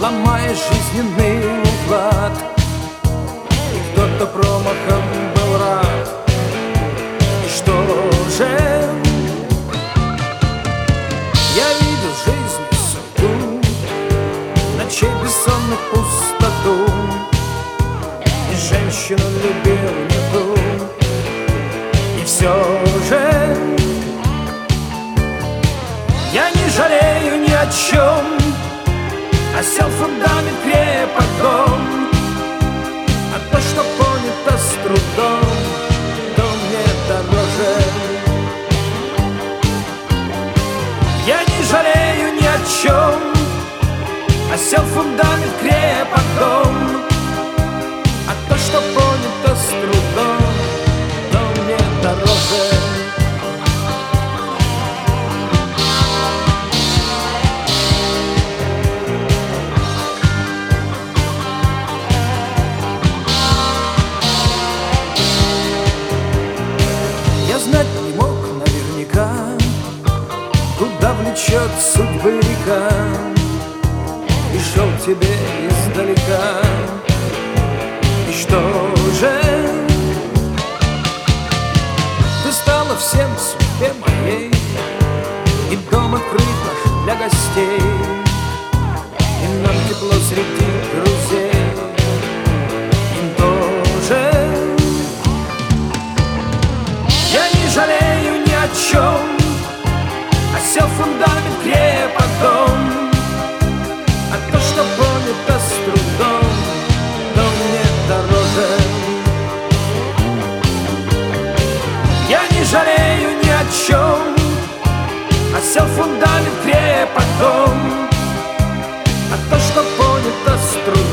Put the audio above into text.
ломая жизненный уклад. И кто-то промахом был рад. И что же? Я видел жизнь и судьбу, ночей бессонных пустоту, и женщину любил не ту. И все же я не жалею ни о чем, осел фундамент крепок дом. А то, что понято с трудом, то мне дороже. Я не жалею ни о чем, осел фундамент крепок дом. А то, что понято с трудом, то мне дороже. Я знать не мог наверняка, куда влечет судьбы река, и шел тебе издалека. И что же? Ты стала всем в судьбе моей, и дом открыт наш для гостей, и нам тепло среди друзей. Им тоже. Я не жалею ни о чем, осел фундамент крепок дом. А то, что понято с трудом, то мне дороже. Я не жалею ни о чем, осел фундамент крепок дом. А то, что понято с трудом,